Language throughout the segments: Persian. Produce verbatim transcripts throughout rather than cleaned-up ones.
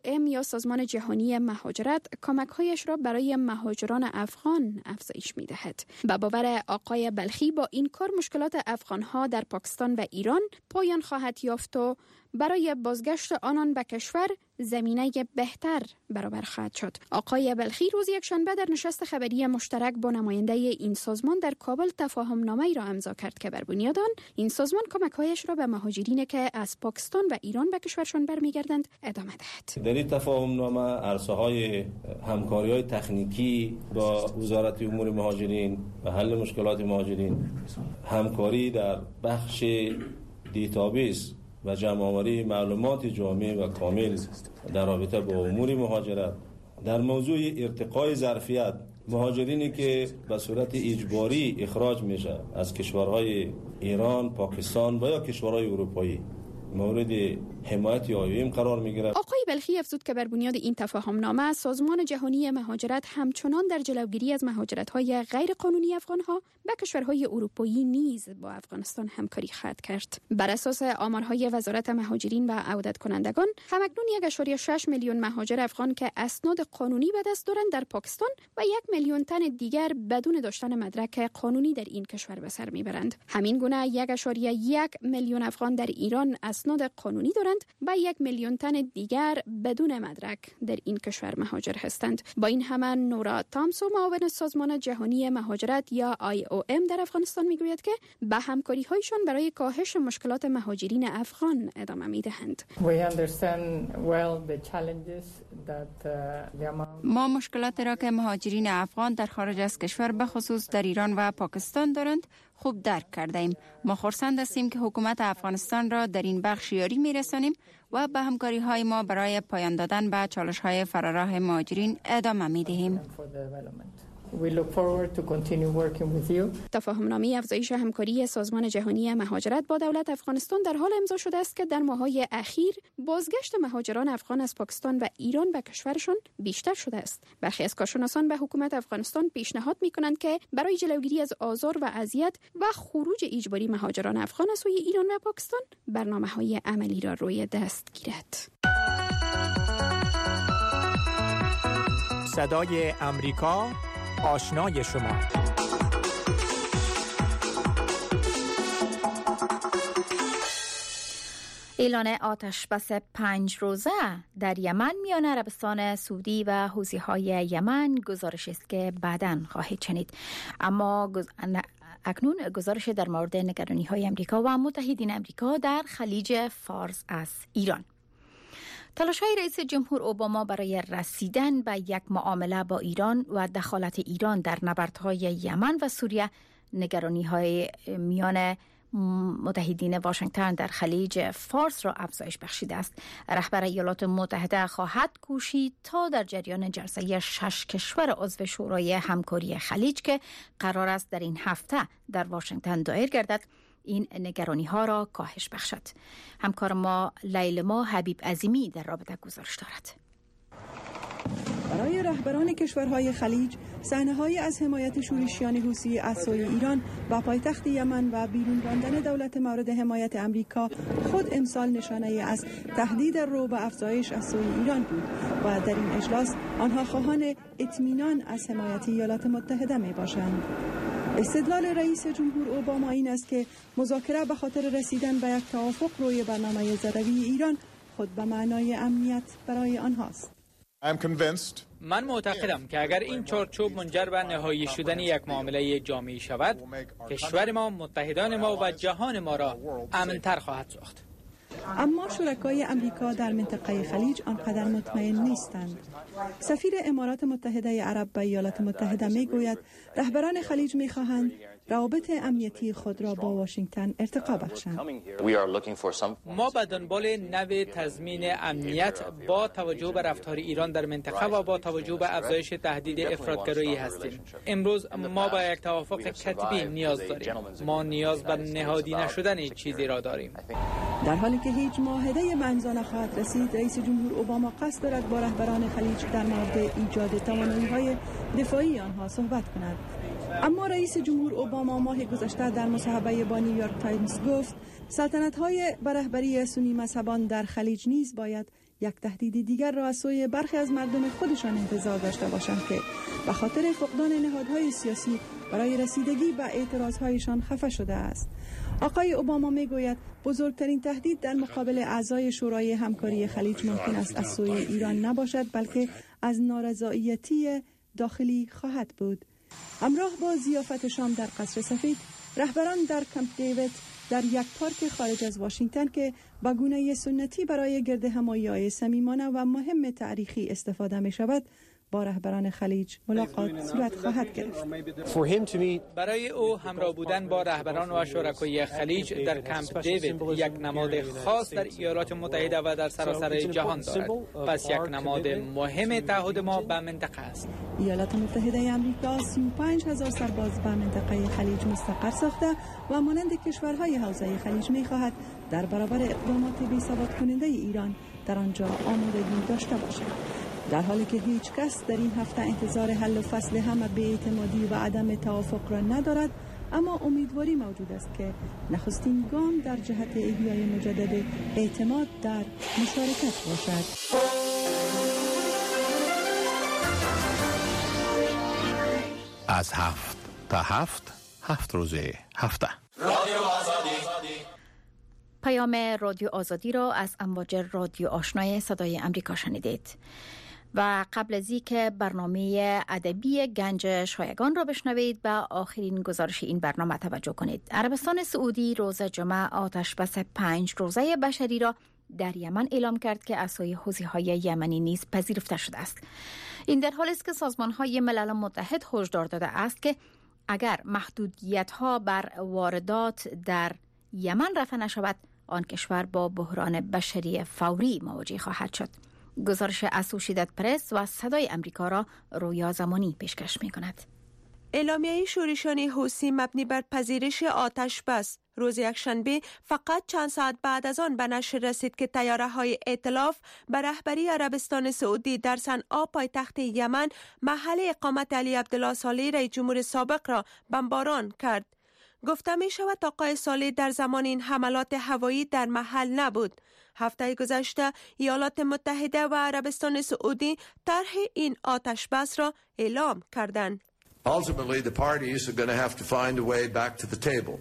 ام یا سازمان جهانی مهاجرت کمک‌هایش را برای مهاجران افغان افزایش می‌دهد. به باور آقای بلخی با این کار مشکلات افغان‌ها در پاکستان و ایران پایان خواهد یافت و برای بازگشت آنان به کشور زمینه بهتر برابر خواهد شد. آقای بلخی روز یکشنبه در نشست خبری مشترک با نماینده این سازمان در کابل تفاهم نامه‌ای را امضا کرد که بر بنیاد آن این سازمان کمک‌هایش را به مهاجرینی که از پاکستان و ایران به کشورشان برمیگردند ادامه دهد. در این تفاهم نامه عرصه‌های همکاری‌های تکنیکی با وزارت امور مهاجرین و حل مشکلات مهاجرین، همکاری در بخش دیتابیس و جمع‌آوری معلومات جامع و کامل در رابطه با امور مهاجرت، در موضوع ارتقای ظرفیت مهاجرینی که به صورت اجباری اخراج میشه از کشورهای ایران، پاکستان و یا کشورهای اروپایی مورد حمایت آیویم قرار میگیرد. آقای بلخی افزود که بر بنیاد این تفاهم نامه سازمان جهانی مهاجرت همچنان در جلوگیری از مهاجرت‌های غیر قانونی افغان‌ها به کشورهای اروپایی نیز با افغانستان همکاری خواهد کرد. بر اساس آمارهای وزارت مهاجرین و عودت کنندگان، همکنون یک ممیز شش میلیون مهاجر افغان که اسناد قانونی به دست دارند در پاکستان و یک میلیون تن دیگر بدون داشتن مدرک قانونی در این کشور به سر میبرند. همین گونه یک ممیز یک میلیون افغان در ایران اسناد قانونی دارند و یک میلیون تن دیگر بدون مدرک در این کشور مهاجر هستند. با این همه نورا تامسو معاون سازمان جهانی مهاجرت یا آی او ام در افغانستان میگوید که به همکاری هایشان برای کاهش مشکلات مهاجرین افغان ادامه میدهند. ما مشکلات را که مهاجرین افغان در خارج از کشور به خصوص در ایران و پاکستان دارند خوب درک کرده ایم. ما خرسند هستیم که حکومت افغانستان را در این بخش یاری میرسانیم و به همکاری های ما برای پایان دادن به چالش های فراراه مهاجرین ادامه میدهیم. We look forward to continue working with you. تفاهم‌نامه افزایش همکاری سازمان جهانی مهاجرت با دولت افغانستان در حال امضا شده است که در ماه‌های اخیر بازگشت مهاجران افغان از پاکستان و ایران به کشورشان بیشتر شده است. برخی از کارشناسان به حکومت افغانستان پیشنهاد می‌کنند که برای جلوگیری از آزار و اذیت و خروج اجباری مهاجران افغان از سوی ایران و پاکستان برنامه‌های عملی را روی دست گیرد. صدای امریکا، آشنای شما. اعلان آتش بس پنج روزه در یمن میان عربستان سعودی و حوثی‌های یمن گزارش است که بعداً خواهید شنید. اما گز... اکنون گزارش در مورد نگرانی‌های امریکا و متحدین امریکا در خلیج فارس از ایران. تلاش‌های رئیس جمهور اوباما برای رسیدن به یک معامله با ایران و دخالت ایران در نبردهای یمن و سوریه نگرانی‌های میان متحدین واشنگتن در خلیج فارس را افزایش بخشیده است. رهبر ایالات متحده خواهد کوشید تا در جریان جلسه شش کشور عضو شورای همکاری خلیج که قرار است در این هفته در واشنگتن دایر گردد این نگرانی ها را کاهش بخشد. همکار ما لیلما حبیب عظیمی در رابطه گزارش دارد. برای رهبران کشورهای خلیج صحنه‌هایی از حمایت شورشیان حوثی از سوی ایران و پایتخت یمن و بیرون راندن دولت مورد حمایت امریکا خود امسال نشانه از تهدید رعب و افزایش از سوی ایران بود و در این اجلاس آنها خواهان اطمینان از حمایت ایالات متحده می باشند. استدلال رئیس جمهور اوباما این است که مذاکره به خاطر رسیدن به یک توافق روی برنامه ضروری ایران خود به معنای امنیت برای آنهاست. من معتقدم که اگر این چارچوب منجر به نهایی شدن یک معامله جامعی شود، کشور ما، متحدان ما و جهان ما را امن‌تر خواهد ساخت. اما شرکای امریکا در منطقه خلیج آنقدر مطمئن نیستند. سفیر امارات متحده عرب به ایالات متحده می گوید رهبران خلیج می خواهند روابط امنیتی خود را با واشنگتن ارتقا بخشند. ما به دنبال نوع تضمین امنیت با توجه به رفتار ایران در منطقه و با توجه به افزایش تهدید افراطگرایی هستیم. امروز ما با یک توافق کتبی نیاز داریم. ما نیاز به نهادی نشدن چیزی را داریم. در حالی که هیچ معاهده به امضا نخواهد رسید، رئیس جمهور اوباما قصد دارد با رهبران خلیج در مورد ایجاد توانایی‌های دفاعی آنها صحبت کند. اما رئیس جمهور اوباما ماه گذشته در مصاحبه با نیویورک تایمز گفت سلطنت‌های به رهبری سنی مذهبان در خلیج نیز باید یک تهدید دیگر را از سوی برخی از مردم خودشان انتظار داشته باشند که به خاطر فقدان نهادهای سیاسی برای رسیدگی به اعتراضهایشان خفه شده است. آقای اوباما میگوید بزرگترین تهدید در مقابل اعضای شورای همکاری خلیج ممکن است از سوی ایران نباشد، بلکه از نارضایتی داخلی خواهد بود. همراه با ضیافت شام در قصر سفید، رهبران در کمپ دیوید در یک پارک خارج از واشنگتن که با گونه سنتی برای گرد همایی‌های صمیمانه و مهم تاریخی استفاده می شود، با رهبران خلیج ملاقات صورت خواهد گرفت. برای او همراه بودن با رهبران و شرکای خلیج در کمپ دیوید یک نماد خاص در ایالات متحده و در سراسر جهان دارد. پس یک نماد مهم تعهد ما به منطقه است. ایالات متحده آمریکا سی و پنج هزار سرباز به منطقه خلیج مستقر ساخته و مانند کشورهای حوزه خلیج می خواهد در برابر اقدامات بی‌ثبات کننده ایران در آنجا آمادگی داشته باشد. در حالی که هیچ کس در این هفته انتظار حل و فصل همه بی‌اعتمادی و عدم توافق را ندارد، اما امیدواری موجود است که نخستین گام در جهت احیای مجدد اعتماد در مشارکت باشد. از هفت تا هفت هفت روزه هفته رادیو آزادی. پیام رادیو آزادی را از امواج رادیو آشنای صدای امریکا شنیدید. و قبل از اینکه برنامه ادبی گنج شایگان را بشنوید، به آخرین گزارش این برنامه توجه کنید. عربستان سعودی روز جمعه آتش بس پنج روزه بشری را در یمن اعلام کرد که از سوی حوثی‌های یمنی نیز پذیرفته شده است. این در حالی است که سازمان‌های ملل متحد هشدار داده است که اگر محدودیت‌ها بر واردات در یمن رفع نشود، آن کشور با بحران بشری فوری مواجه خواهد شد. گزارش اسوشییتد پرس و صدای امریکا را رویا زمانی پیشکش می کند. اعلامیه شورشیان حوثی مبنی بر پذیرش آتش بس روز یکشنبه فقط چند ساعت بعد از آن به نشر رسید که طیاره‌های ائتلاف به رهبری عربستان سعودی در صنعا پایتخت یمن محل اقامت علی عبدالله صالح رئیس جمهور سابق را بمباران کرد. گفته می شود آقای صالح در زمان این حملات هوایی در محل نبود. هفته گذشته ایالات متحده و عربستان سعودی طرح این آتش بس را اعلام کردند. Ultimately, the parties are going to have to find a way back to the table.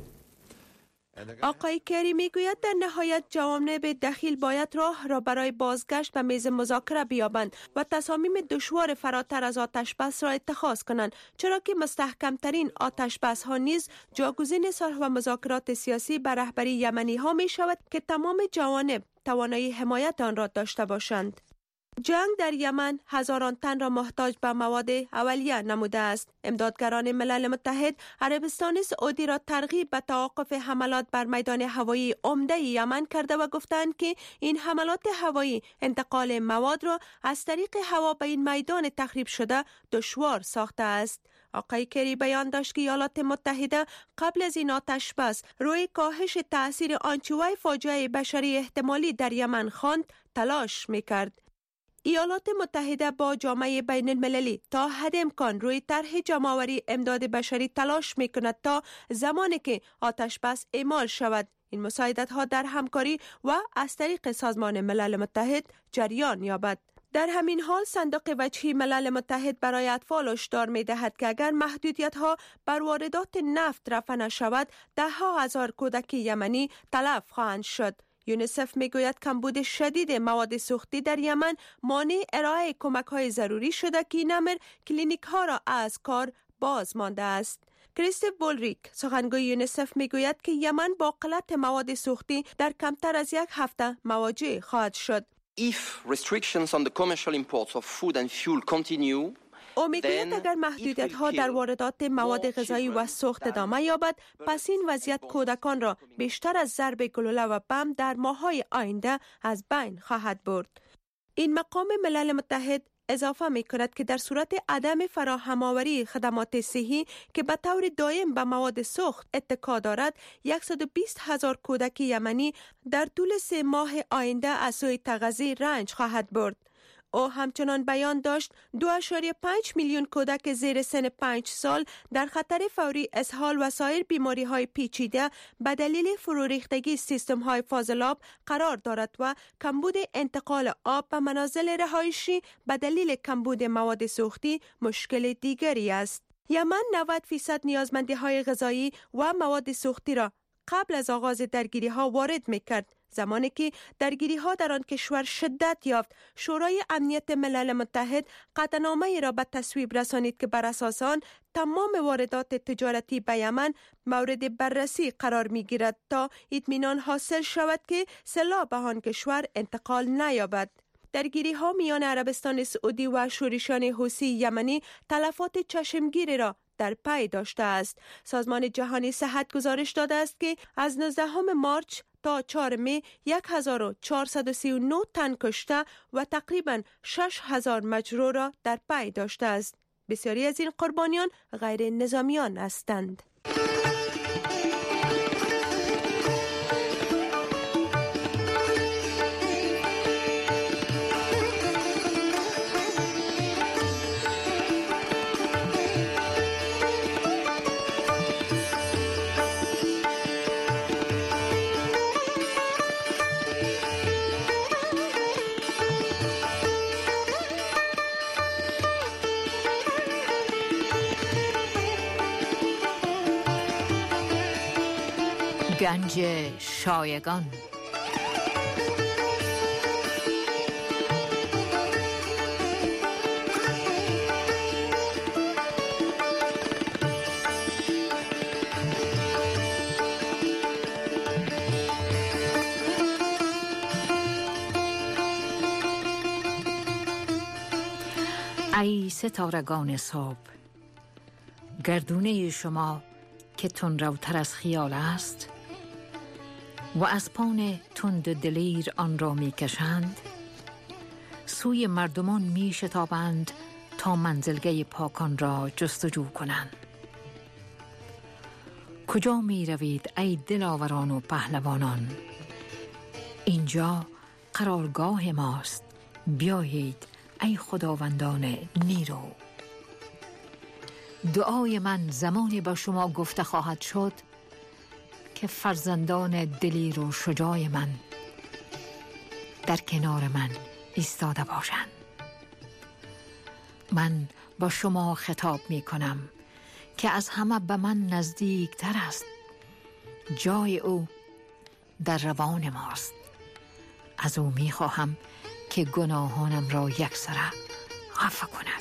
آقای کری میگوید در نهایت جوانب دخیل باید راه را برای بازگشت به میز مذاکره بیابند و تصامیم دشوار فراتر از آتش بس را اتخاذ کنند، چرا که مستحکمترین آتش بس ها نیز جاگزین صلح و مذاکرات سیاسی به رهبری یمنی ها می شود که تمام جوانب توانایی حمایت آن را داشته باشند. جنگ در یمن هزاران تن را محتاج به مواد اولیه نموده است. امدادگران ملل متحد عربستان سعودی را ترغیب به توقف حملات بر میدان هوایی عمده یمن کرده و گفتند که این حملات هوایی انتقال مواد را از طریق هوا به این میدان تخریب شده دشوار ساخته است. آقای کری بیان داشت که ایالات متحده قبل از این آتش بس روی کاهش تاثیر آنچه وی فاجعه بشری احتمالی در یمن خواند تلاش می‌کرد. ایالات متحده با جامعه بین المللی تا حد امکان روی طرح جمع‌آوری امداد بشری تلاش می‌کند تا زمانی که آتش بس اعمال شود این مساعدت ها در همکاری و از طریق سازمان ملل متحد جریان یابد. در همین حال صندوق وجهی ملل متحد برای اطفال هشدار می‌دهد که اگر محدودیت ها بر واردات نفت رفع نشود ده ها هزار کودک یمنی تلف خواهند شد. یونیسف میگوید کمبود شدید مواد سوختی در یمن مانع ارائه کمک‌های ضروری شده که این امر کلینیک‌ها را از کار باز مانده است. کریستوف بولریک سخنگوی یونیسف میگوید که یمن با قلت مواد سوختی در کمتر از یک هفته مواجه خواهد شد. If restrictions on the commercial imports of food and fuel continue, او میگوید اگر محدودیت ها در واردات مواد غذایی و سوخت ادامه یابد، پس این وضعیت کودکان را بیشتر از ضرب گلوله و بم در ماه‌های آینده از بین خواهد برد. این مقام ملل متحد اضافه می کند که در صورت عدم فراهم آوری خدمات صحی که به طور دائم به مواد سوخت اتکا دارد، صد و بیست هزار کودک یمنی در طول سه ماه آینده از سوی تغذیه رنج خواهد برد. او همچنان بیان داشت دو ممیز پنج میلیون کودک زیر سن پنج سال در خطر فوری اسهال و سایر بیماری های پیچیده به دلیل فروریختگی سیستم های فاضلاب قرار دارد و کمبود انتقال آب به منازل رهایشی به دلیل کمبود مواد سوختی مشکل دیگری است. یمن نود فیصد نیازمندی های غذایی و مواد سوختی را قبل از آغاز درگیری ها وارد می کرد. زمانی که درگیری ها در آن کشور شدت یافت، شورای امنیت ملل متحد قطعنامه‌ای را به تصویب رسانید که بر اساس آن تمام واردات تجارتی به یمن مورد بررسی قرار می گیرد تا اطمینان حاصل شود که سلاح به آن کشور انتقال نیابد. درگیری ها میان عربستان سعودی و شورشیان حوثی یمنی تلفات چشمگیری را در پی داشته است. سازمان جهانی صحت گزارش داده است که از نوزدهم مارچ تا چهارم می هزار و چهارصد و سی و نه تن کشته و تقریباً شش هزار مجروح را در پی داشته است. بسیاری از این قربانیان غیر نظامیان هستند. گنج شایگان. ای ستارگان صبح، گردونه شما که تندروتر از خیال است و از پان تند دلیر آن را می کشند، سوی مردمان می شتابند تا منزلگه پاکان را جستجو کنند. کجا می روید ای دلاوران و پهلوانان؟ اینجا قرارگاه ماست، بیایید ای خداوندان نیرو. دعای من زمانی با شما گفته خواهد شد که فرزندان دلیر و شجاع من در کنار من ایستاده باشند. من با شما خطاب می کنم که از همه به من نزدیک تر است. جای او در روان ماست. از او می خواهم که گناهانم را یکسره عفو کند.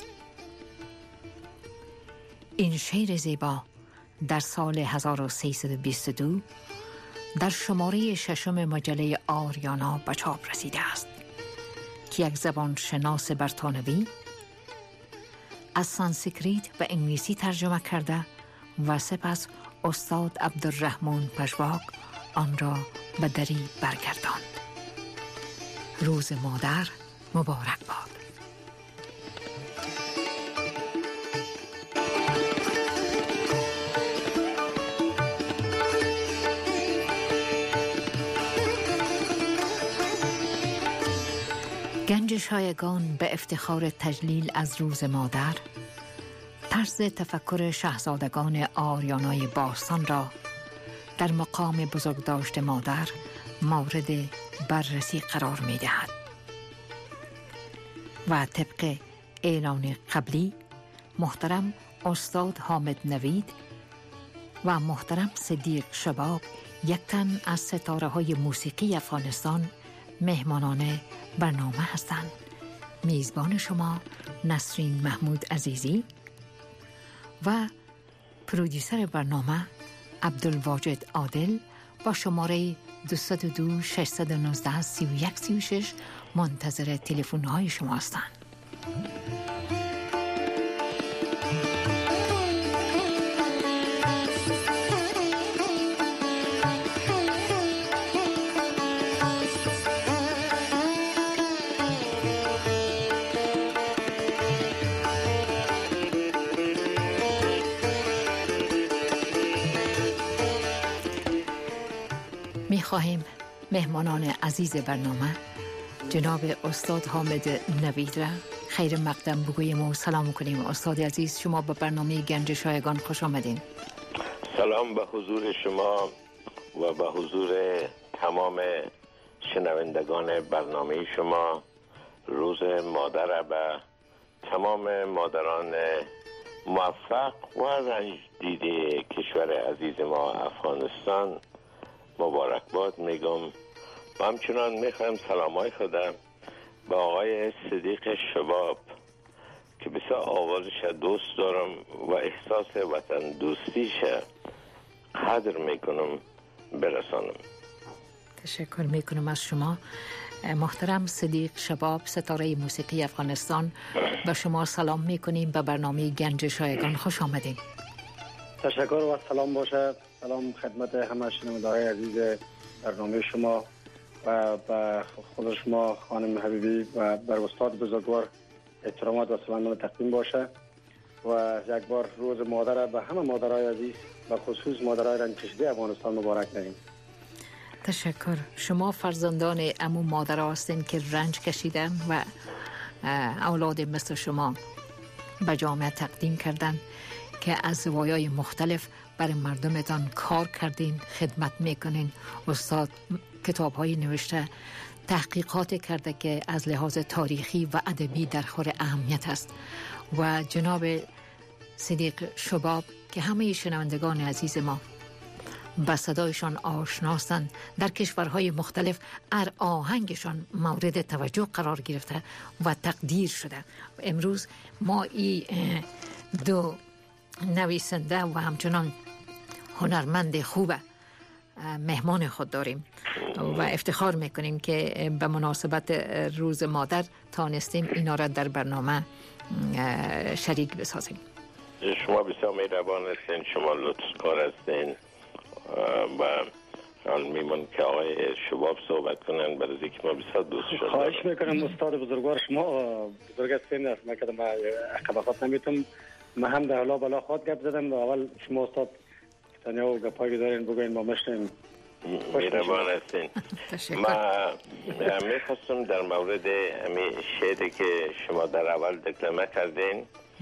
این شعر زیبا در سال هزار و سیصد و بیست و دو در شماره ششم مجله آریانا به چاپ رسیده است که یک زبان شناس برطانوی از سانسکریت به انگلیسی ترجمه کرده و سپس استاد عبدالرحمن پژواک آن را به دری برگرداند. روز مادر مبارک باد. گنج شایگان به افتخار تجلیل از روز مادر، طرز تفکر شاهزادگان آریانای باستان را در مقام بزرگداشت مادر مورد بررسی قرار می دهد و طبق اعلان قبلی محترم استاد حامد نوید و محترم صدیق شباب، یک تن از ستاره های موسیقی افغانستان، مهمانان برنامه هستند. میزبان شما نسرین محمود عزیزی و پرودیسر برنامه عبدالواجد عادل با شماره دویست و دو ششصد و نوزده سی و یک سی و شش منتظر تلفن های شما هستند. می خواهیم مهمانان عزیز برنامه جناب استاد حامد نوید را خیر مقدم بگوییم و سلام کنیم. استاد عزیز، شما به برنامه گنج شایگان خوش آمدین. سلام به حضور شما و به حضور تمام شنوندگان برنامه شما. روز مادر به تمام مادران موفق و رنج دیده کشور عزیز ما افغانستان مبارکباد میگم و همچنان میخوایم سلامای خودم به آقای صدیق شباب که بسیار آوازش دوست دارم و احساس وطن دوستیش قدر میکنم برسانم. تشکر میکنم از شما. محترم صدیق شباب، ستاره موسیقی افغانستان، به شما سلام میکنیم. به برنامه گنج شایگان خوش آمدین. تشکر و سلام باشه. سلام خدمت همه شنونده‌های عزیز برنامه شما و به خود شما خانم حبیبی و بر استاد بزرگوار احترامات و سلام تقدیم باشه و یک بار روز مادر به همه مادرای عزیز و خصوص مادرای رنج کشیده افغانستان مبارک داریم. تشکر. شما فرزندان عمو مادر هستین که رنج کشیدن و اولاد مثل شما به جامعه تقدیم کردن که از زوایای مختلف برای مردمتان کار کردین، خدمت میکنین. استاد کتاب های نوشته، تحقیقات کرده که از لحاظ تاریخی و ادبی در خور اهمیت است و جناب صدیق شباب که همه شنوندگان عزیز ما با صدایشان آشناستند، در کشورهای مختلف ار آهنگشان مورد توجه قرار گرفته و تقدیر شده. امروز ما این دو نویسنده و همچنان هنرمند خوب مهمان خود داریم و افتخار میکنیم که به مناسبت روز مادر تانستیم اینا را در برنامه شریک بسازیم. شما بسیار مهربان هستین، شما لطفکار هستین و حال میمون که آقای شباب صحبت کنن برای اینکه ما بسیار دوست شدیم. خواهش میکنم استاد بزرگوار، شما بزرگ هستین، ما که ما عقبات نمیتونم، ما هم در حالا بالا خود گپ زدم و اول شما استاد تنیا و گپایی دارین بگوین ما مشنیم. مهربان هستین. ما میخواستم در مورد همین شعری که شما در اول دکلمه کردین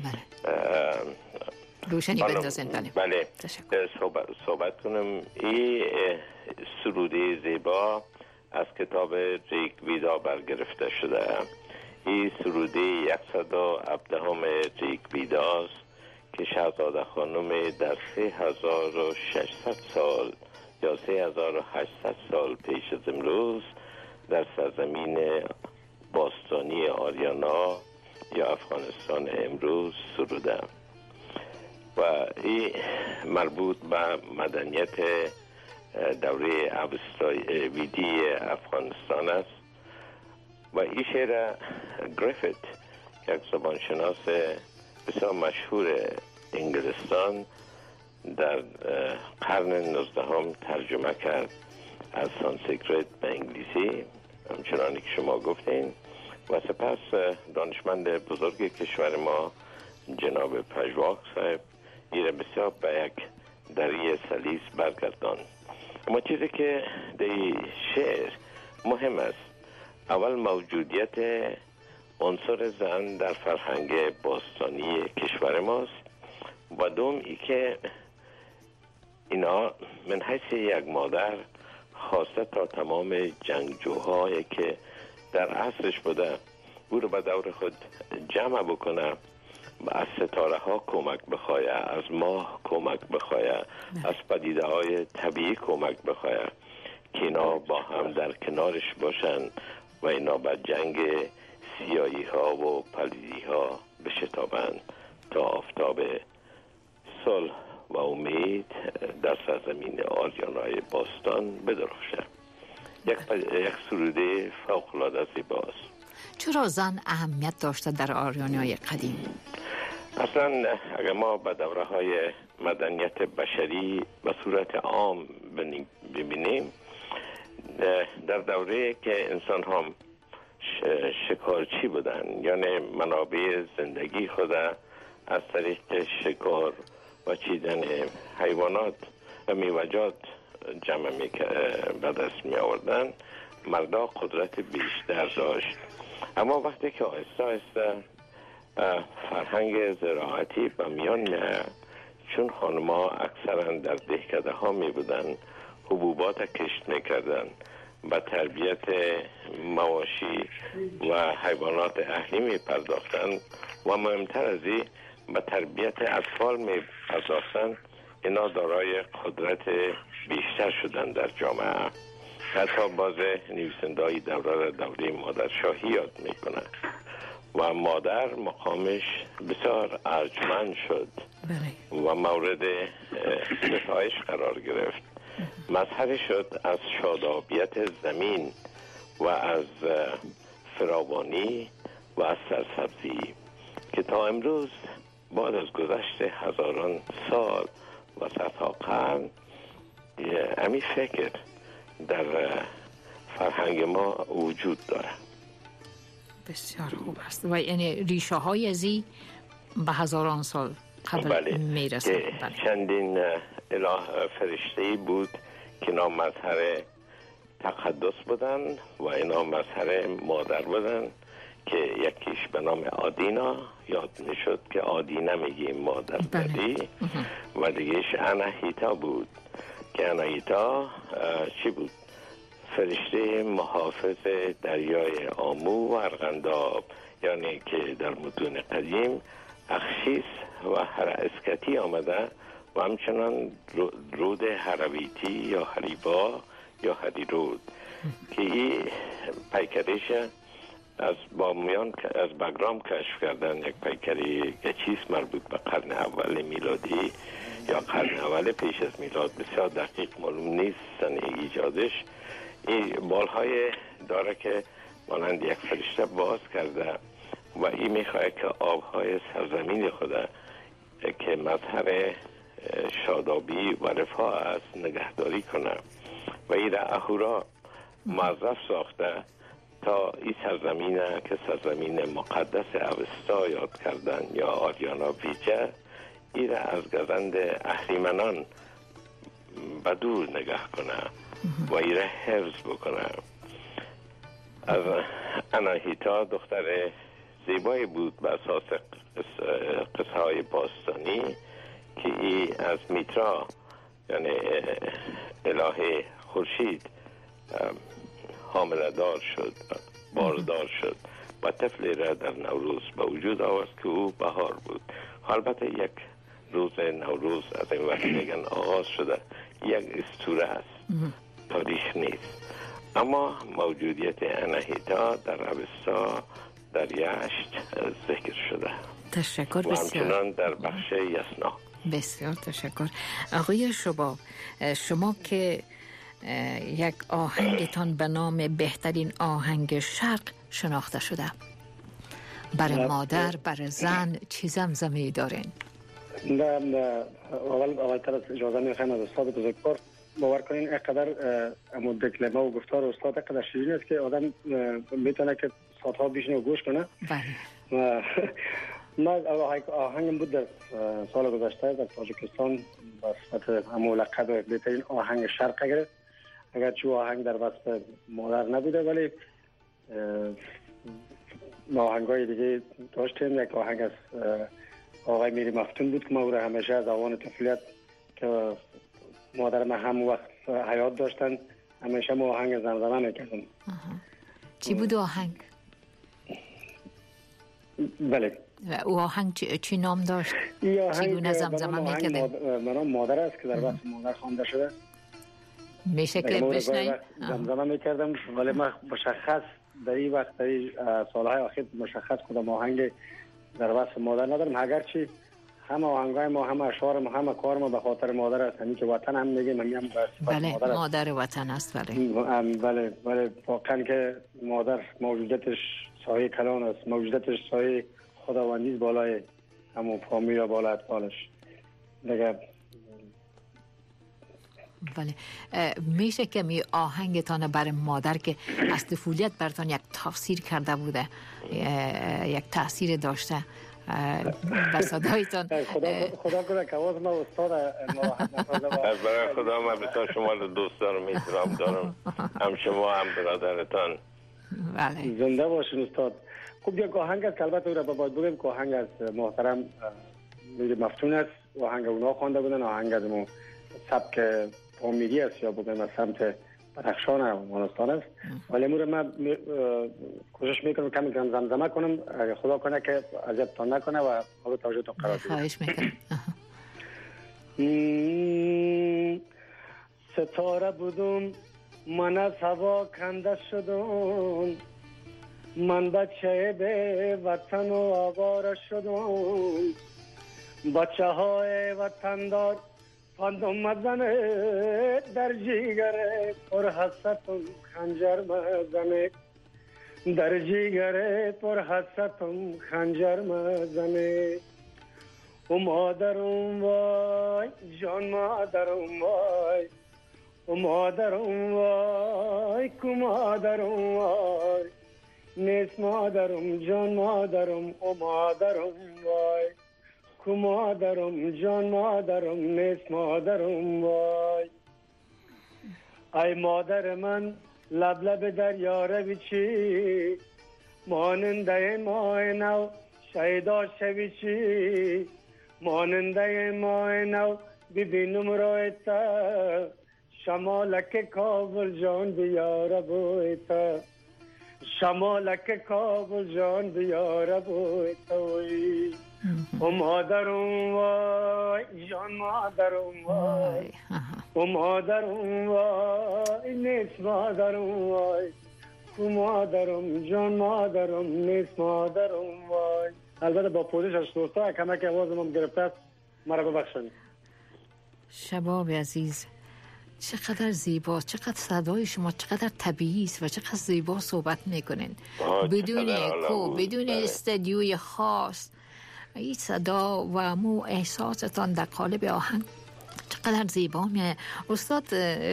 روشنی بندازین. بله بله صحبت, صحبت کنم. این سروده زیبا از کتاب ریگ ویدا برگرفته شده. این سروده صد و هفده ریگ ویداست که شاهزاده خانم در سه هزار و ششصد سال یا سه هزار و هشتصد سال پیش از امروز در سرزمین باستانی آریانا یا افغانستان امروز سروده و این مربوط به مدنیت دوره اوستایویدی افغانستان است و این شعر گریفیت یک زبانشناس بسیار مشهور انگلستان در قرن نوزدهم ترجمه کرد از سانسکریت به انگلیسی، همچنانی که شما گفتین، و سپس دانشمند بزرگ کشور ما جناب پژواک صاحب این بسیار به یک دری سلیس برگردان. اما چیزی که در شعر مهم است، اول موجودیت عنصر زن در فرهنگ باستانی کشور ماست و دوم ای که اینا من حیث یک مادر خواسته تا تمام جنگجوهایی که در عصرش بوده او رو به دور خود جمع بکنه و از ستاره ها کمک بخواهد، از ماه کمک بخواهد، از پدیده های طبیعی کمک بخواهد که اینا با هم در کنارش باشن و اینا به جنگ سیایی ها و پلیدی ها بشتابند تا آفتاب صلح و امید در سرزمین آریانای باستان بدرخشه. یک, یک سروده فوق‌العاده زیباست. چرا زن اهمیت داشته در آریانای قدیم؟ اصلا اگر ما به دوره های مدنیت بشری به صورت عام ببینیم، در دوره که انسان هم شکارچی بودن، یعنی منابع زندگی خود از طریق شکار و چیدن حیوانات و میوجات جمع می به دست می آوردن، مردا قدرت بیشتر داشت. اما وقتی که آهسته آهسته فرهنگ زراعتی به میان میاد، چون خانما اکثرا در دهکده ها می بودن، حبوبات کشت میکردن، به تربیت مواشی و حیوانات اهلی می پرداختن و مهمتر از این به تربیت اطفال می پرداختن، اینا دارای قدرت بیشتر شدن در جامعه. حتی باز نویسنده‌ای دوره دوره مادرشاهی یاد میکنه و مادر مقامش بسیار ارجمند شد و مورد ستایش قرار گرفت. مظهر شد از شادابیت زمین و از فراوانی و از سرسبزی که تا امروز بعد از گذشت هزاران سال و صدها قرن امی فکر در فرهنگ ما وجود داره. بسیار خوب است و یعنی ریشه های ازی به هزاران سال قبل بله. میرسد. بله. چندین اله فرشته‌ای بود که اینا مظهر تقدس بودن و اینا مظهر مادر بودن که یکیش به نام آدینا یاد میشد که آدینه میگیم مادر بدی و دیگهش اناهیتا بود که اناهیتا چی بود؟ فرشته محافظ دریای آمو و ارغنداب، یعنی که در متون قدیم اخشیس و هراسکتی آمده و همچنان رود هرویتی یا هریبا یا هریرود که این پیکرش از بامیان از بگرام کشف کردن، یک پیکری گچیس مربوط به قرن اول میلادی یا قرن اول پیش از میلاد، بسیار دقیق معلوم نیست سنه ایجادش. این بالهای داره که مانند یک فرشته باز کرده و این میخواه که آبهای سرزمین خود که مظهر شادابی و رفاه است نگهداری کنه و این را اهورا موظف ساخته تا این سرزمین که سرزمین مقدس اوستا یاد کردن یا آریانا ویجه، این را از گزند اهریمنان به دور نگه کنه و این را حفظ بکنه. از اناهیتا دختر زیبایی بود به اساس قصه های باستانی که ای از میترا یعنی اله خورشید حامله دار شد، باردار شد و طفلی را در نوروز به وجود آورد که او بهار بود. البته یک روز نوروز از این وقت میگن آغاز شده، یک اسطوره است، تاریخ نیست. اما موجودیت اناهیتا در اوستا در یشت ذکر شده. تشکر بسیار. و همچنان در بخش یسنا. بسیار تشکر. آقای شباب، شما که یک آهنگتان به نام بهترین آهنگ شرق شناخته شده، برای مادر، برای زن چی زمزمه‌ای دارین؟ نه نه اول اول تر اجازه میخوایم از استاد بزرگوار باور کنین اینقدر امو دکلمه و گفتار استاد اینقدر شیرین است که آدم میتونه که ساعتها بشینه و گوش کنه. بله. من آهنگم بود در سال گذشته در تاجیکستان با صفت امو لقب بهترین آهنگ شرق گرفت. اگر چه آهنگ در وصف مادر نبوده ولی آهنگای دیگه داشتیم. یک آهنگ از آقای میری مفتون بود که ما او را همیشه از آوان طفولیت که مادر ما هم وقت حیات داشتن همیشه ما آهنگ زمزمه میکردم. چی بود آهنگ؟ بله. او آهنگ چی, چی نام داشت؟ چگونه زمزمه میکردن؟ منام مادر است که در وقت مادر خوانده شده. میشه کلیپ بشنویم؟ زمزمه میکردم ولی ما مشخص در این وقت در این سالهای اخیر مشخص کدام آهنگ در وصف مادر ندارم، اگرچه همه آهنگای ما، همه اشعار ما، همه کار ما به خاطر مادر است. همین که وطن هم میگیم، همین هم بله مادر, مادر وطن است. بله بله بله واقعا که مادر موجودیتش سایه کلان است، موجودیتش سایه خداوندی بالای همون فامیل و بالای اطفالش دیگه. بله میشه که می آهنگتان برای مادر که از طفولیت برتان یک تاثیر کرده بوده، یک تاثیر داشته به صدایتان. خدا خدا کنه که آواز ما استاد از برای خدا من بسیار شما رو دوست دارم، احترام دارم، هم شما هم برادرتان. بله زنده باشین استاد. خب یک آهنگ است که البته او را باید بگیم که آهنگ از محترم میر مفتون است، آهنگ اونا خوانده بودن، آهنگ از مو سبک پامیری است یا بگیم از سمت بدخشان افغانستان است، ولی امروز من کوشش میکنم کمی کم زمزمه کنم، اگر خدا کنه که اذیتتان نکنه و مورد توجهتان قرار بدم. خواهش میکنم. ستاره بودم من از هوا کنده شدم، من بچه به وطن و آواره شدم، بچه های وطندار پندم مزنه در جیگره پر حسرتم خنجر مزنه، در جیگره پر حسرتم خنجر مزنه. او مادرم وای جان مادرم وای، او مادرم وای کو مادرم وای، نیست مادرم جان مادرم، او مادرم وای کو مادرم جان مادرم، نیست مادرم وای. ای مادر من لب لب دریا روی چی، ماننده ماه نو شیدا شوی چی، ماننده ماه نو ببینم رویتا، شمالک کابل جان بیاره بویتا، شمالک کابل جان بیاره بویتاوی. او مادرم وای جان مادرم وای، او مادرم وای نیست مادرم وای، کو مادرم جان مادرم نیست مادرم وای. البته با پوزش از دوستا کمک آوازم گرفته است، مرا ببخشید. شباب عزیز چقدر زیباست، چقدر صدای شما چقدر طبیعی است و چقدر زیبا صحبت میکنین بدون اکو، بدون استدیوی خاص. این صدا و مو احساستان در قالب آهنگ چقدر زیبا میه. استاد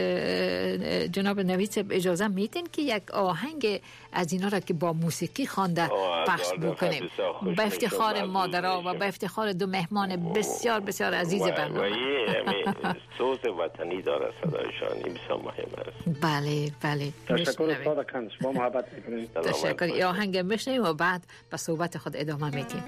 جناب نوید اجازه میدین که یک آهنگ از اینا را که با موسیقی خوانده پخش بکنیم به افتخار مادرها و به افتخار دو مهمان بسیار بسیار عزیز برنامه. و صوت وطنی داره صدایشان، این بسیار مهم است. بله بله تشکر استاد کنش با محبت میکنیم. تشکر. این آهنگ میشنیم و بعد به صحبت خود ادامه میدیم.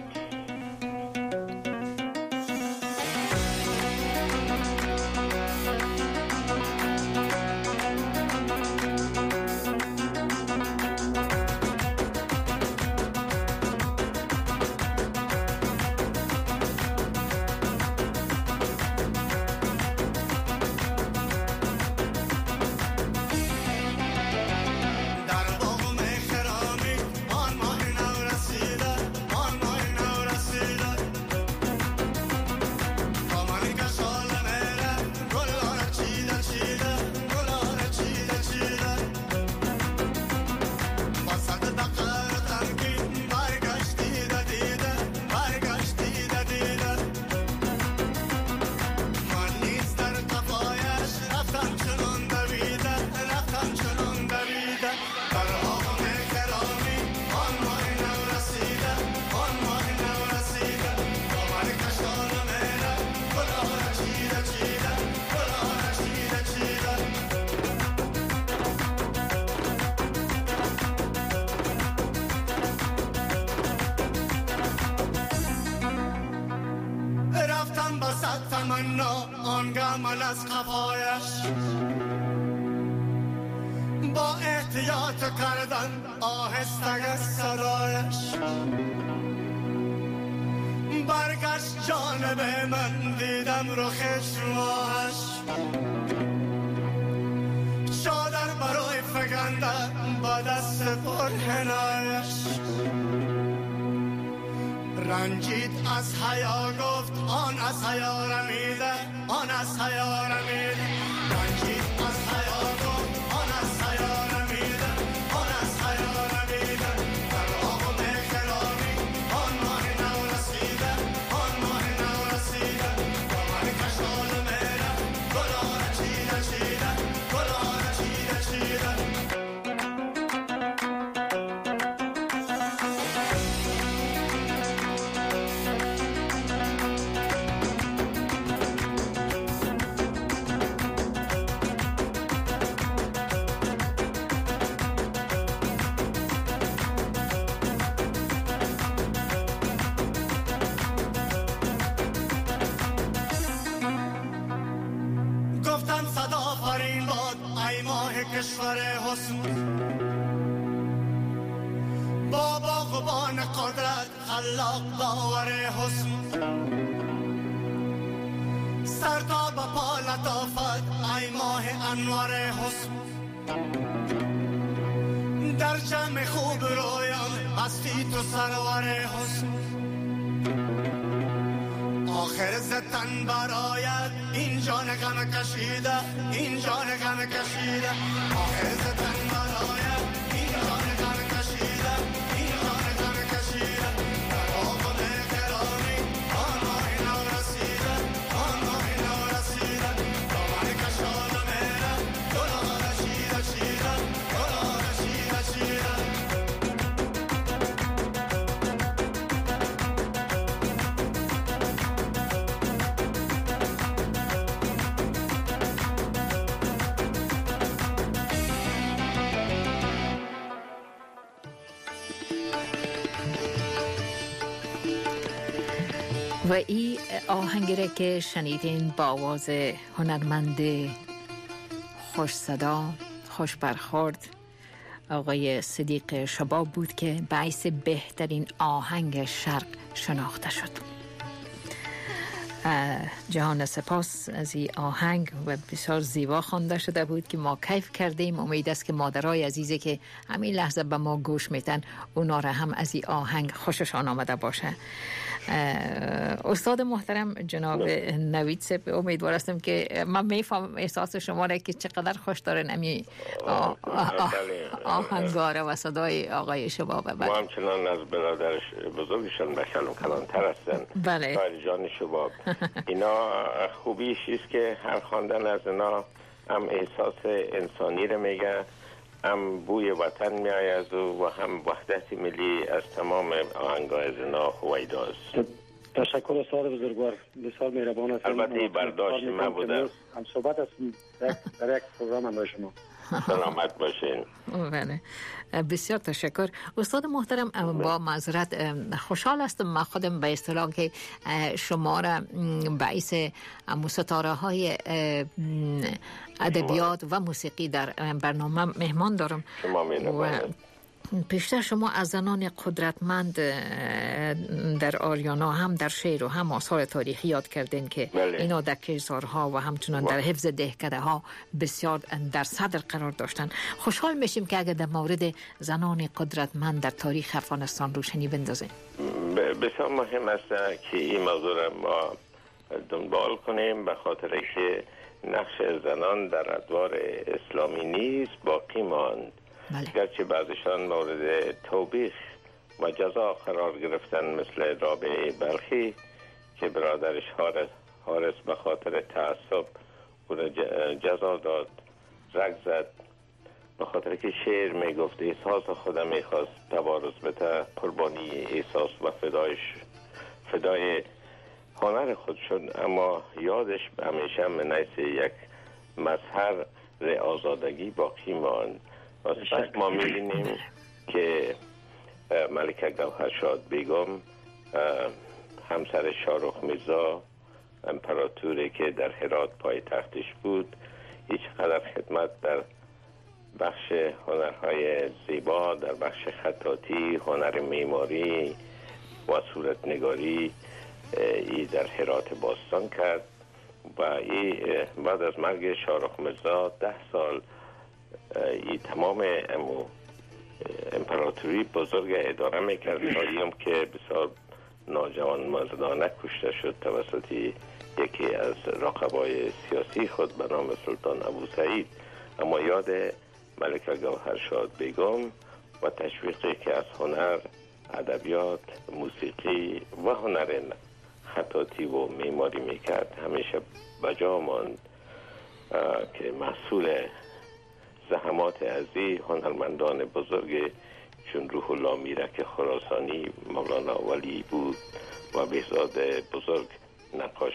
آنگامل از قفایش با احتیاط کردن آهسته صدایش، برگشت جانب من دیدم رخ شماش، چادر برای فگنده با دست پر حنایش، رنجید از حیا گفت آن از حیا رمیده، آن از حیا رمیده، رنجید از حیا گفت آن از حیا رمیده، آن از حیا رمیده، در آغم خرامی آن ماه نو رسیده، آن ماه نو رسیده، با من کشال میره گلاره چیده چیده، گلاره چیده چیده. کشور حسن، با باغبان قدرت خلاق داور حسن، سر تا به پا لطافت ای ماه انوار حسن، در جمع خوب رویان هستی تو سرور حسن، آخر زتن برایت این جان غم کشیده، این جان غم کشیده، آخر زتن برایت این جان غم کشیده، این جان غم کشیده، در آقم گرامی آن ماه نو رسیده، آن ماه نو رسیده، دامن کشاده میره گلها رشیده چیده، گلها رشیده چیده. و این آهنگی که شنیدین با آواز هنرمند خوش صدا خوش برخورد آقای صدیق شباب بود که باعث بهترین آهنگ شرق شناخته شد. جهان سپاس از این آهنگ و بسیار زیبا خوانده شده بود که ما کیف کردیم. امید است که مادرای عزیزی که همین لحظه به ما گوش میتن اونا را هم از این آهنگ خوششان آمده باشه. استاد محترم جناب نوید صاحب، امیدوار هستم که من میفهم احساس شما را که چقدر خوش دارن امی آهنگاره و صدای آقای شباب. ما همچنان از برادرش بزرگشان بکلم کلانتر هستن. بله جان شباب. اینا خوبیش است که هر خواندن از اینا هم احساس انسانی رو میگه، هم بوی وطن می آید و هم وحدت ملی از تمام آهنگای از اینا هویداست. تشکر استاد بزرگوار، بسیار مهربان هستید. البته برداشت من بوده هم صحبت هستیم در یک پروگرام هم با شما. سلامت باشین. بله بسیار تشکر استاد محترم. با معذرت خوشحال هستم من خودم به اصطلاح که شما را باعث ستاره های ادبیات و موسیقی در برنامه مهمان دارم. شما پیشتر شما از زنان قدرتمند در آریانا هم در شعر و هم آثار تاریخی یاد کردین که بله. اینا در کشورها و همچنان در حفظ دهکده ها بسیار در صدر قرار داشتن. خوشحال میشیم که اگر در مورد زنان قدرتمند در تاریخ افغانستان روشنی بندازین. بسیار مهم است که این موضوع را ما دنبال کنیم، به خاطر که نقش زنان در ادوار اسلامی نیز باقی ماند. بله. گرچه بعضشان مورد توبیخ و جزا قرار گرفتن، مثل رابعه بلخی که برادرش حارس, حارس به خاطر تعصب او را جزا داد، رگ زد، به خاطر که شعر می گفت، احساس خودم می خواست تبارز بده، قربانی احساس و فدایش فدای هنر خود شد. اما یادش همیشه من نیست یک مظهر آزادگی باقی ماند. واسه ما می‌بینیم که ملکه گوهرشاد بیگم همسر شاهرخ میرزا امپراتوری که در هرات پای تختش بود، هیچ قدر خدمت در بخش هنرهای زیبا، در بخش خطاطی، هنر معماری و صورتنگاری ای در هرات باستان کرد و ای بعد از مرگ شاهرخ میرزا ده سال ای تمام امو امپراتوری بزرگ اداره میکرد تا ایم که بسیار ناجوان مردانه کشته شد توسط یکی از رقبای سیاسی خود به نام سلطان ابو سعید. اما یاد ملکه گوهرشاد بیگم و تشویقی که از هنر، ادبیات، موسیقی و هنر خطاطی و معماری میکرد همیشه بجا ماند که محصول زحمات عزیز هنرمندان بزرگ چون روح الله میرک خراسانی، مولانا ولی بود و بهزاد بزرگ نقاش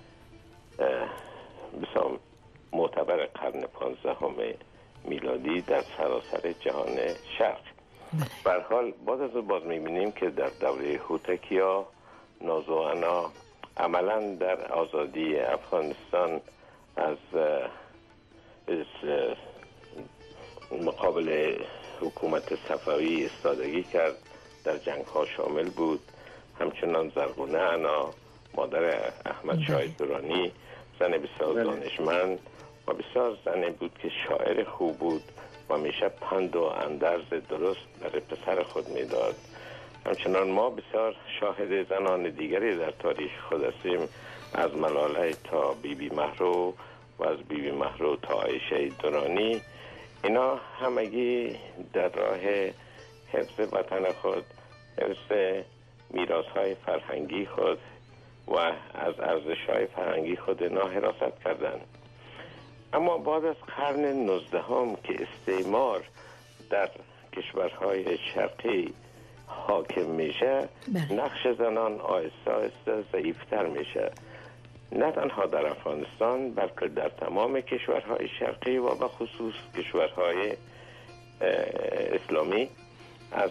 بسیار معتبر قرن پانزدهم میلادی در سراسر جهان شرق. به هر حال باز از باز میبینیم که در دوره هوتکیا نازوانا عملا در آزادی افغانستان از مقابل حکومت صفوی ایستادگی کرد، در جنگ ها شامل بود. همچنان زرغونه انا، مادر احمد شاه درانی، زن بسیار دانشمند و بسیار زنی بود که شاعر خوب بود و همیشه پند و اندرز درست برای پسر خود میداد. همچنان ما بسیار شاهد زنان دیگری در تاریخ خود هستیم، از ملاله تا بی بی مهرو و از بی بی مهرو تا عایشه درانی. اینا همگی در راه حفظ وطن خود، حفظ میراث های فرهنگی خود و از ارزش های فرهنگی خود اینا حراست کردند. اما بعد از قرن نوزدهم که استعمار در کشورهای شرقی حاکم میشه، نقش زنان آهسته آهسته ضعیفتر میشه، نه تنها در افغانستان بلکه در تمام کشورهای شرقی و به خصوص کشورهای اسلامی، از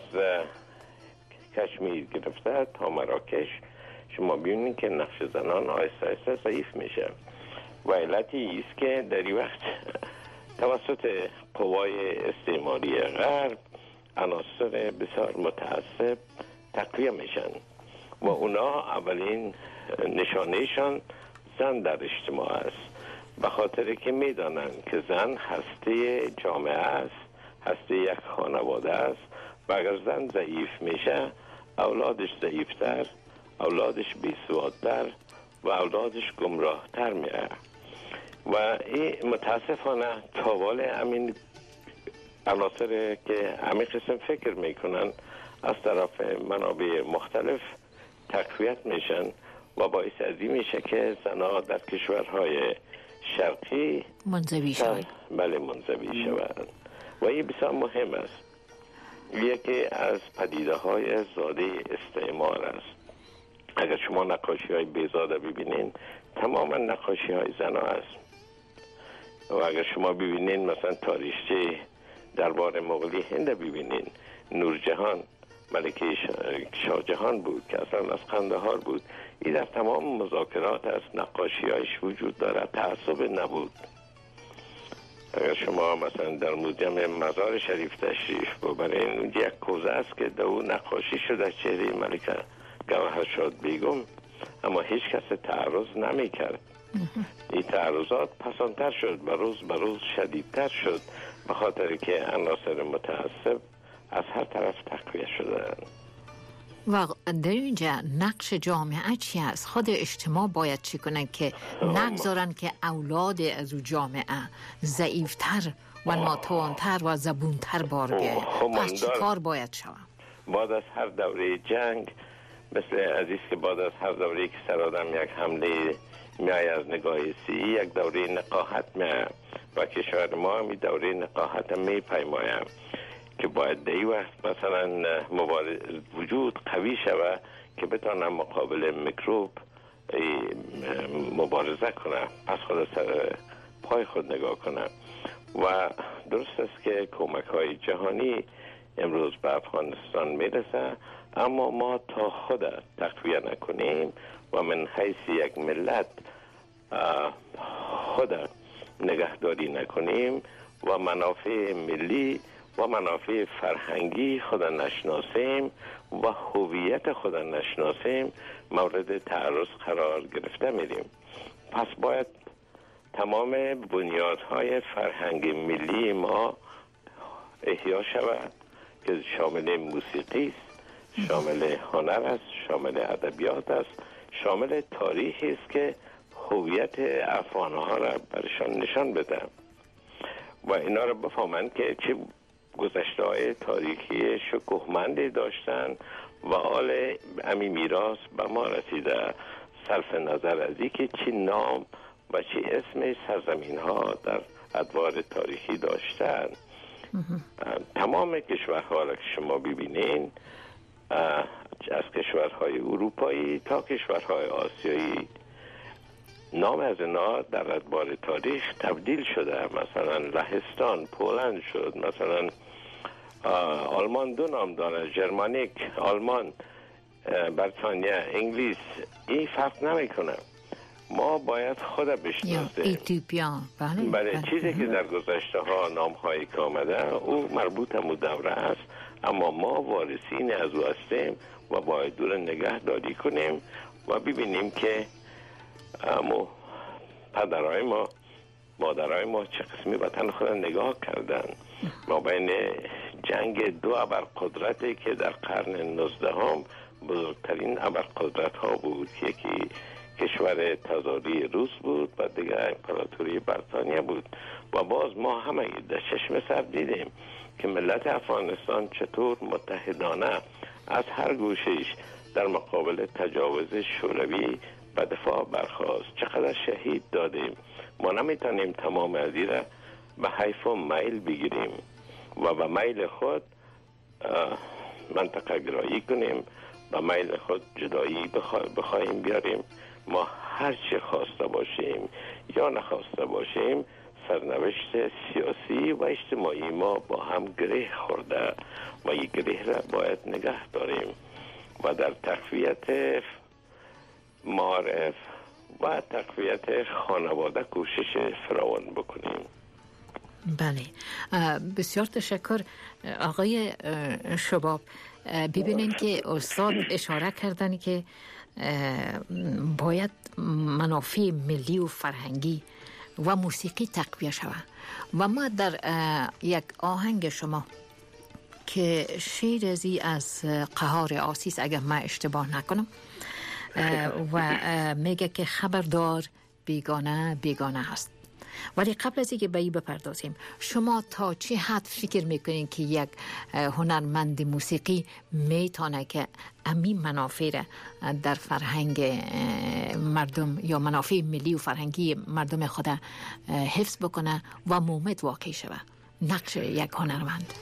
کشمیر گرفته تا مراکش. شما ببینید که نقش زنان آهسته آهسته ضعیف میشه و علتی است که در این وقت توسط قوای استعماری غرب عناصر بسیار متعصب تقویه میشن و اونا اولین نشانهشان زن در اجتماع است، به خاطر که میدانن که زن هسته جامعه است، هسته یک خانواده است و اگر زن ضعیف میشه اولادش ضعیفتر، اولادش بیسوادتر و اولادش گمراهتر میره و این متاسفانه تاوال امین عناصر که همین قسم فکر میکنن از طرف منابع مختلف تقویت میشن و باعث ازی میشه که زنها در کشورهای شرقی منزوی شوند. بله منزوی شوند و این بسیار مهم است. یکی از پدیده های زاده استعمار است. اگر شما نقاشی های بیزاده ببینین تماما نقاشی های زن است و اگر شما ببینین مثلا تاریخچه دربار مغولی هند ببینین، نورجهان ملکه شاه جهان بود که اصلا از قندهار بود. این در تمام مذاکرات از نقاشی هایش وجود داره، تعصب نبود. اگر شما مثلا در موزیم مزار شریف تشریف ببرین، اونجا یک کوزه است که در اون نقاشی شده از چهره ملکه گوهرشاد بیگم، اما هیچ کس تعرض نمی کرد. این تعرضات پسانتر شد، بروز بروز شدیدتر شد، به خاطر که عناصر متعصب از هر طرف تقویه شدن. و در اینجا نقش جامعه چی است؟ خود اجتماع باید چی کنن که نگذارن که اولاد از او جامعه ضعیفتر و ناتوانتر و زبونتر بار بیاید؟ پس چی کار باید شود؟ بعد از هر دوره جنگ، مثل عزیز که بعد از هر دوره که سر آدم یک حمله میای از نگاه سی، یک دوره نقاهت میای و کشور ما هم دوره نقاهت می پیمایم که باید در این وقت مثلا مبارز وجود قوی شود که بتانه مقابل میکروب مبارزه کنه، پس خود سر پای خود نگاه کنه. و درست است که کمک های جهانی امروز به افغانستان میرسه، اما ما تا خود تقویه نکنیم و من حیث یک ملت خود نگهداری نکنیم و منافع ملی و منافع فرهنگی خود نشناسیم و هویت خود نشناسیم، مورد تعرض قرار گرفته میریم. پس باید تمام بنیادهای فرهنگ ملی ما احیا شود که شامل موسیقی است، شامل هنر است، شامل ادبیات است، شامل تاریخی است که هویت افغانها را برشان نشان بده و اینا را بفهمند که چه گذشته های تاریخی شکوهمندی داشتن و حال امی میراث به ما رسیده، صرف نظر از اینکه چه نام و چه اسم سرزمین ها در ادوار تاریخی داشتن. تمام کشورها را که شما ببینین، از کشورهای اروپایی تا کشورهای آسیایی، نام از اینا در ادوار تاریخ تبدیل شده. مثلا لهستان پولند شد، مثلا آلمان دو نام داره، ژرمانیک، آلمان، بریتانیا، انگلیس. این فرق نمیکنه ما باید خود بشناسیم. اتیوپیا بله. بله چیزی که در گذشته ها نام هایی که آمده او مربوط هم دوره است، اما ما وارثین از او هستیم و باید دور نگه داری کنیم و ببینیم که امو پدرهای ما مادرهای ما چه قسمی وطن خود نگاه کردن. ما بین جنگ دو ابرقدرتی که در قرن نوزدهم بزرگترین ابرقدرت ها بود، یکی کشور تزاری روس بود و دیگر امپراتوری بریتانیا بود و باز ما همه در چشم سر دیدیم که ملت افغانستان چطور متحدانه از هر گوشش در مقابل تجاوز شوروی به دفاع برخاست. چقدر شهید دادیم. ما نمیتونیم تمام از این را به حیف و میل بگیریم و به میل خود منطقه گرایی کنیم، به میل خود جدایی بخواهیم بیاریم. ما هر چی خواسته باشیم یا نخواسته باشیم سرنوشت سیاسی و اجتماعی ما با هم گره خورده و این گره را باید نگه داریم و در تقویت معارف و تقویت خانواده کوشش فراوان بکنیم. بله بسیار تشکر آقای شباب. ببینین که استاد اشاره کردن که باید منافع ملی و فرهنگی و موسیقی تقویه شود و ما در یک آهنگ شما که شعر ازی از قهار آسیس اگر من اشتباه نکنم و میگه که خبردار بیگانه بیگانه هست، ولی قبل از اینکه به این بپردازیم شما تا چه حد فکر میکنین که یک هنرمند موسیقی میتونه که امی منافع را در فرهنگ مردم یا منافع ملی و فرهنگی مردم خود حفظ بکنه و مومد واقع شود؟ نقش یک هنرمند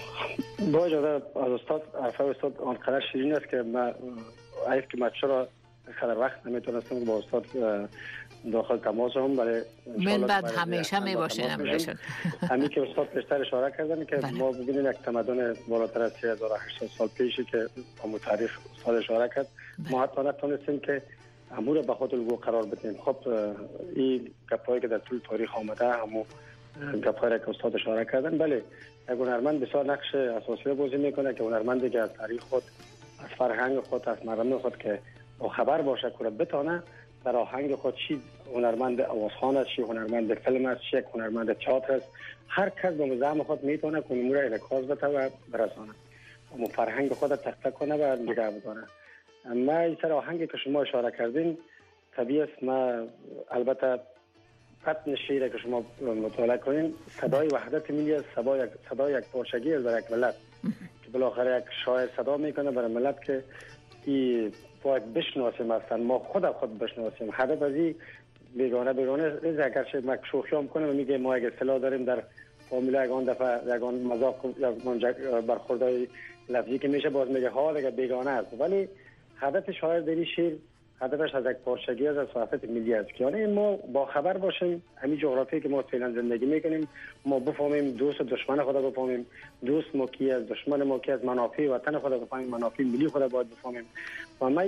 با اجازه از استاد عرفه استاد آنقدر شیرین است که من عیف که من چرا خیلی وقت نمیتونستم با استاد داخل تماس هم، ولی من بعد همیشه می باشین همین که استاد پیشتر اشاره کردن که بله. ما ببینیم یک تمدن بالاتر از سه هزار و هشتصد سال پیشی که همون تاریخ استاد اشاره کرد بله. ما حتی نتونستیم که امور به خود الگو قرار بدیم. خب این گپایی که در طول تاریخ آمده همون گپایی که استاد اشاره کردن، بله یک هنرمند بسیار نقش اساسی بازی میکنه که هنرمندی که از تاریخ خود از فرهنگ خود از مردم خود که خبر باشه که بتونه در آهنگ خود چی هنرمند آوازخوان است، چی هنرمند فیلم است، چی هنرمند تئاتر است، هر کس به زعم خود میتونه که امور الکاز بده و برسانه و فرهنگ خود تک تک کنه و نگه بداره. ما این سر آهنگی که شما اشاره کردین طبیعی است، ما البته متن شعری که شما مطالعه کنین صدای وحدت ملی است، صدای صدای یک پارچگی است برای یک ملت که بالاخره یک شاعر صدا میکنه برای ملت که این باید بشناسیم، اصلا ما خود خود بشناسیم. هدف از این بیگانه بیگانه نیست. اگرچه ما شوخی هم کنیم و میگه ما اگه اصطلاح داریم در فامیلا یگان دفعه یگان مذاق یگان برخوردهای لفظی که میشه باز میگه ها دیگه بیگانه است، ولی هدف شاعر در این شعر هدفش از یک پارچگی از وحدت ملی است که یعنی ما با خبر باشیم همین جغرافی که ما فعلا زندگی میکنیم ما بفهمیم دوست و دشمن خدا بفهمیم، دوست ما کی است، دشمن ما کی است، منافع وطن خدا بفهمیم، منافع ملی خدا باید بفهمیم. و من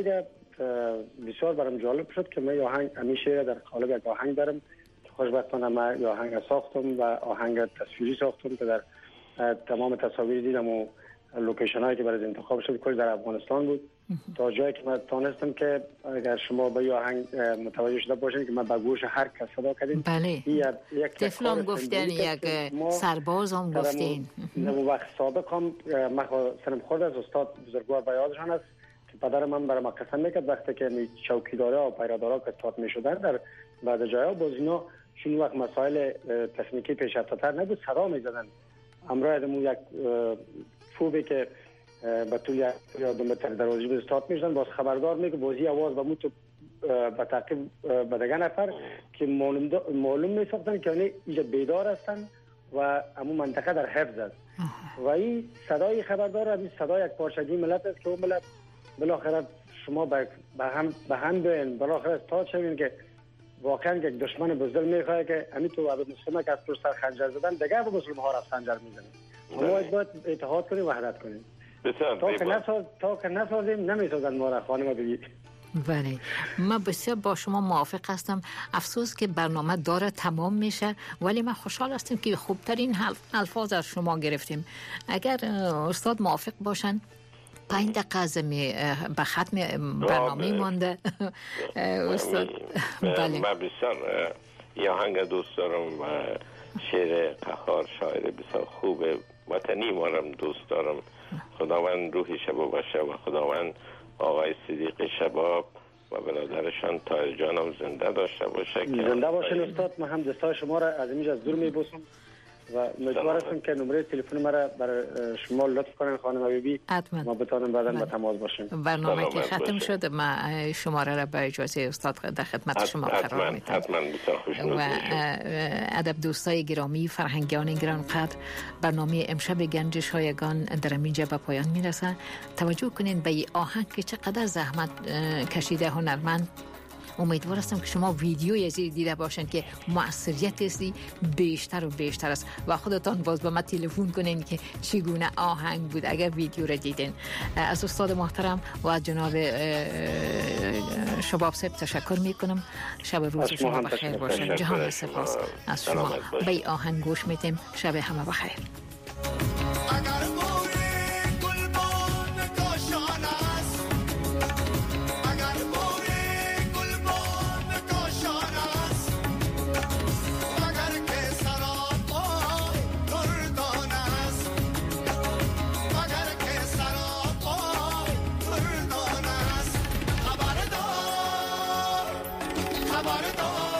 بسیار برام جالب شد که من آهنگ همیشه در قالب یک آهنگ دارم که خوشبختانه من آهنگ ساختم و آهنگ تصویری ساختم که در تمام تصاویر دیدم و لوکیشن هایی که برای انتخاب شد کل در افغانستان بود تا جایی که من تانستم که اگر شما به آهنگ متوجه شده باشین که من به گوش هر کس صدا کردیم. بله یک تفلام گفتن یک سرباز هم گفتین نمو وقت سابق هم من سرم خورد از استاد بزرگوار بیادشان است که پدر من برای ما قسم میکرد وقتی که چوکیدارا و پیرادارا که تاعت میشدن در بعد جاها باز اینا چون وقت مسائل تکنیکی پیشرفته‌تر نبود صدا میزدن. امروز دمو یک چوبی که به طول یادم به دروازه به استاد میشدن باز خبردار میگه بازی آواز به مو تو به تعقیب به دیگه نفر که معلوم معلوم میساختن که یعنی اینجا بیدار هستن و همون منطقه در حفظ است و این صدای خبردار است، صدای یک پارچگی ملت است که اون ملت بالاخره شما به هم به هم بین بالاخره تا چه که واقعا یک دشمن بزدل میخواد که همین تو عبد مسلمه که از پشت سر خنجر زدن دیگه به مسلمان ها را خنجر میزنه. ما باید اتحاد کنیم وحدت کنیم. تا که نساز تا که نسازیم نمیسازن ما را خانم بگید. بله، من بسیار با شما موافق هستم. افسوس که برنامه داره تمام میشه، ولی من خوشحال هستم که خوبترین الفاظ از شما گرفتیم. اگر استاد موافق باشن پنج دقیقه از به ختم برنامه مانده. استاد بله، من بسیار یه آهنگ دوست دارم و شعر قهار شاعر بسیار خوب وطنی مارم دوست دارم. خداوند روحی شباب باشه و خداوند آقای صدیق شباب و برادرشان طاهر جانم زنده داشته باشه. زنده باشین استاد. من هم دستای شما را از اینجا از دور میبوسم و امیدوار هستم که نمره تلفن مرا برای شما لطف کنین خانم حبیبی، ما بتونیم بعدا با تماس باشیم. برنامه که ختم شد ما شماره را به اجازه استاد در خدمت شما قرار میدم. و ادب دوستای گرامی، فرهنگیان گرانقدر، برنامه امشب گنج شایگان در اینجا به پایان میرسه. توجه کنین به این آهنگ که چقدر زحمت کشیده هنرمند. امیدوار هستم که شما ویدیوی از دیده باشین که موثریت هستی بیشتر و بیشتر است و خودتان باز به ما تلفن کنین که چگونه آهنگ بود اگر ویدیو را دیدین. از استاد محترم و از جناب شباب صاحب تشکر میکنم. شب روز شما بخیر باشه. جهان سپاس از شما. به آهنگ گوش میدیم. شب همه بخیر. خبردار